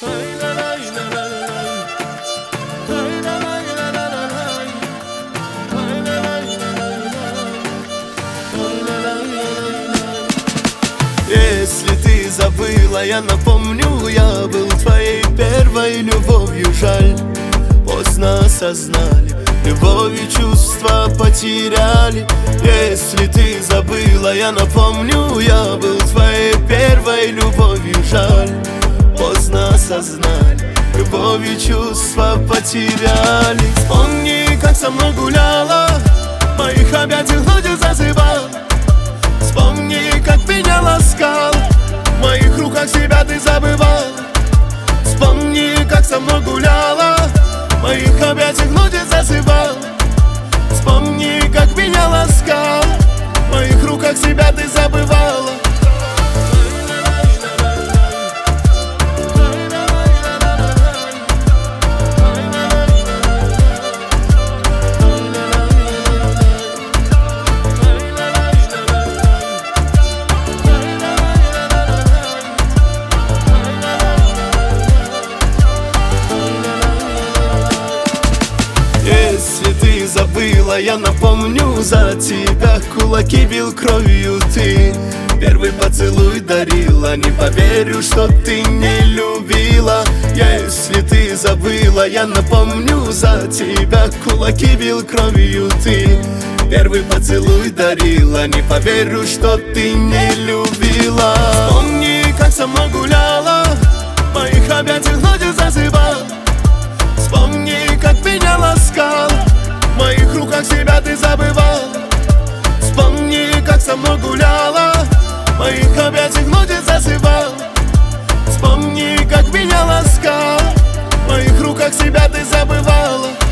Если ты забыла, я напомню, я был твоей первой любовью. Жаль, поздно осознали, любовью чувства потеряли. Если ты забыла, я напомню, я был твоей первой любовью. Жаль, поздно осознали, любовью чувства потеряли. Вспомни, как со мной гуляла, моих объятий вроде зазывал. Вспомни, как меня ласкал, в моих руках себя ты забывал. Вспомни, как со мной гуляла, в моих объятиях вроде зазывал. Вспомни, как меня ласкал, в моих руках себя ты забывала. Если ты забыла, я напомню, за тебя кулаки бил кровью ты. Первый поцелуй дарила, не поверю, что ты не любила. Если ты забыла, я напомню, за тебя кулаки бил кровью ты. Первый поцелуй дарила, не поверю, что ты не любила. Вспомни, как со мной гуляла, в моих объятиях вроде зазывал. Вспомни, как меня ласкал, в моих руках себя ты забывал. Вспомни, как со мной гуляла, в моих объятиях вроде зазывал. Вспомни, как меня ласкал, в моих руках себя ты забывала.